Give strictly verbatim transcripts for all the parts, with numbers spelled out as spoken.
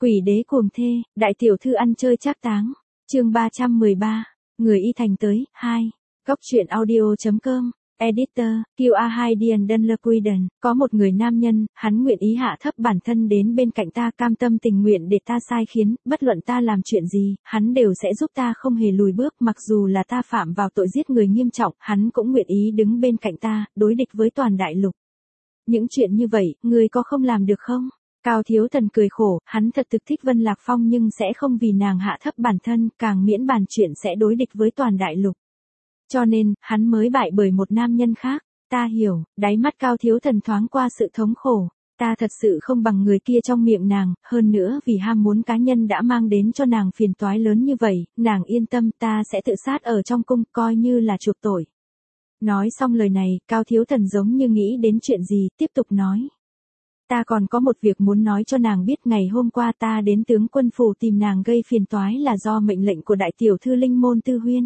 Quỷ đế cuồng thê, đại tiểu thư ăn chơi trác táng. Chương ba trăm mười ba, người y thành tới, hai. Góc truyện audio.com, Editor, quy a hai Dian Dunlequiden, có một người nam nhân, hắn nguyện ý hạ thấp bản thân đến bên cạnh ta, cam tâm tình nguyện để ta sai khiến, bất luận ta làm chuyện gì, hắn đều sẽ giúp ta không hề lùi bước, mặc dù là ta phạm vào tội giết người nghiêm trọng, hắn cũng nguyện ý đứng bên cạnh ta, đối địch với toàn đại lục. Những chuyện như vậy, người có không làm được không? Cao Thiếu Thần cười khổ, hắn thật thực thích Vân Lạc Phong nhưng sẽ không vì nàng hạ thấp bản thân, càng miễn bàn chuyện sẽ đối địch với toàn đại lục. Cho nên, hắn mới bại bởi một nam nhân khác. Ta hiểu, đáy mắt Cao Thiếu Thần thoáng qua sự thống khổ. Ta thật sự không bằng người kia trong miệng nàng, hơn nữa vì ham muốn cá nhân đã mang đến cho nàng phiền toái lớn như vậy, nàng yên tâm, ta sẽ tự sát ở trong cung, coi như là chuộc tội. Nói xong lời này, Cao Thiếu Thần giống như nghĩ đến chuyện gì, tiếp tục nói. Ta còn có một việc muốn nói cho nàng biết, ngày hôm qua ta đến tướng quân phủ tìm nàng gây phiền toái là do mệnh lệnh của đại tiểu thư Linh Môn Tư Huyên.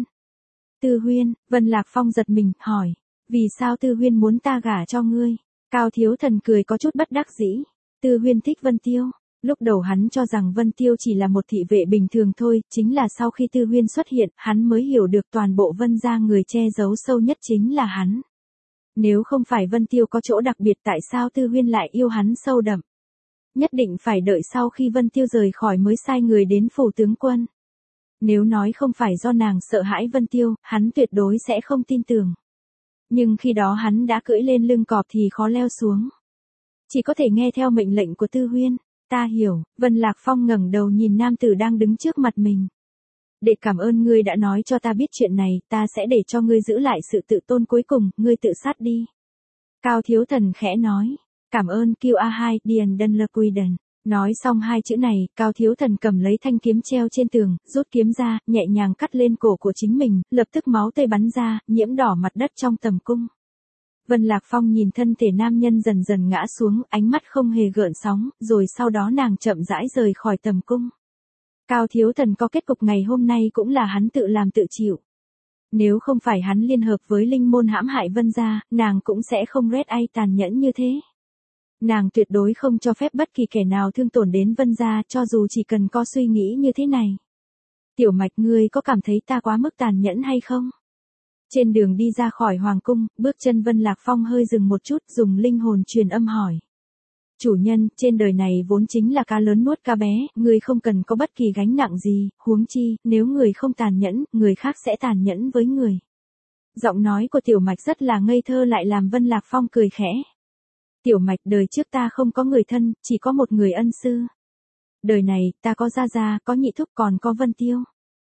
Tư Huyên, Vân Lạc Phong giật mình, hỏi, vì sao Tư Huyên muốn ta gả cho ngươi? Cao Thiếu Thần cười có chút bất đắc dĩ. Tư Huyên thích Vân Tiêu. Lúc đầu hắn cho rằng Vân Tiêu chỉ là một thị vệ bình thường thôi, chính là sau khi Tư Huyên xuất hiện, hắn mới hiểu được toàn bộ Vân gia người che giấu sâu nhất chính là hắn. Nếu không phải Vân Tiêu có chỗ đặc biệt, tại sao Tư Huyên lại yêu hắn sâu đậm? Nhất định phải đợi sau khi Vân Tiêu rời khỏi mới sai người đến phủ tướng quân. Nếu nói không phải do nàng sợ hãi Vân Tiêu, hắn tuyệt đối sẽ không tin tưởng. Nhưng khi đó hắn đã cưỡi lên lưng cọp thì khó leo xuống. Chỉ có thể nghe theo mệnh lệnh của Tư Huyên. Ta hiểu. Vân Lạc Phong ngẩng đầu nhìn nam tử đang đứng trước mặt mình. Để cảm ơn ngươi đã nói cho ta biết chuyện này, ta sẽ để cho ngươi giữ lại sự tự tôn cuối cùng, ngươi tự sát đi. Cao Thiếu Thần khẽ nói. Cảm ơn quy a hai Dian Dunlequiden. Nói xong hai chữ này, Cao Thiếu Thần cầm lấy thanh kiếm treo trên tường, rút kiếm ra, nhẹ nhàng cắt lên cổ của chính mình, lập tức máu tươi bắn ra, nhiễm đỏ mặt đất trong tầm cung. Vân Lạc Phong nhìn thân thể nam nhân dần dần ngã xuống, ánh mắt không hề gợn sóng, rồi sau đó nàng chậm rãi rời khỏi tầm cung. Cao Thiếu Thần có kết cục ngày hôm nay cũng là hắn tự làm tự chịu. Nếu không phải hắn liên hợp với Linh Môn hãm hại Vân gia, nàng cũng sẽ không red ai tàn nhẫn như thế. Nàng tuyệt đối không cho phép bất kỳ kẻ nào thương tổn đến Vân gia, cho dù chỉ cần có suy nghĩ như thế này. Tiểu Mạch, ngươi có cảm thấy ta quá mức tàn nhẫn hay không? Trên đường đi ra khỏi hoàng cung, bước chân Vân Lạc Phong hơi dừng một chút, dùng linh hồn truyền âm hỏi. Chủ nhân, trên đời này vốn chính là cá lớn nuốt cá bé, người không cần có bất kỳ gánh nặng gì, huống chi, nếu người không tàn nhẫn, người khác sẽ tàn nhẫn với người. Giọng nói của Tiểu Mạch rất là ngây thơ lại làm Vân Lạc Phong cười khẽ. Tiểu Mạch, đời trước ta không có người thân, chỉ có một người ân sư. Đời này, ta có Gia Gia, có Nhị Thúc, còn có Vân Tiêu.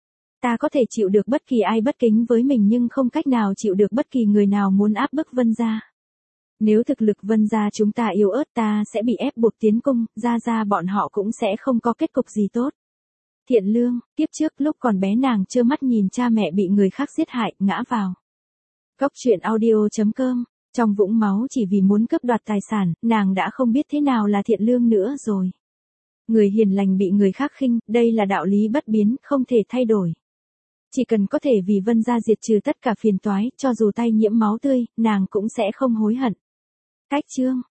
Ta có thể chịu được bất kỳ ai bất kính với mình nhưng không cách nào chịu được bất kỳ người nào muốn áp bức Vân gia. Nếu thực lực Vân gia chúng ta yếu ớt, ta sẽ bị ép buộc tiến cung, Gia Gia bọn họ cũng sẽ không có kết cục gì tốt. Thiện Lương, tiếp trước lúc còn bé nàng trơ mắt nhìn cha mẹ bị người khác giết hại, ngã vào. Góc truyện audio.com, trong vũng máu chỉ vì muốn cướp đoạt tài sản, nàng đã không biết thế nào là thiện lương nữa rồi. Người hiền lành bị người khác khinh, đây là đạo lý bất biến, không thể thay đổi. Chỉ cần có thể vì Vân gia diệt trừ tất cả phiền toái, cho dù tay nhiễm máu tươi, nàng cũng sẽ không hối hận. Cách chương